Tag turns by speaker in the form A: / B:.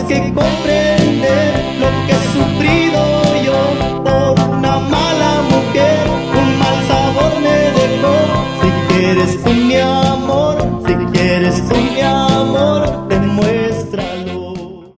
A: que comprender lo que he sufrido yo por una mala mujer. Un mal sabor me dejó. Si quieres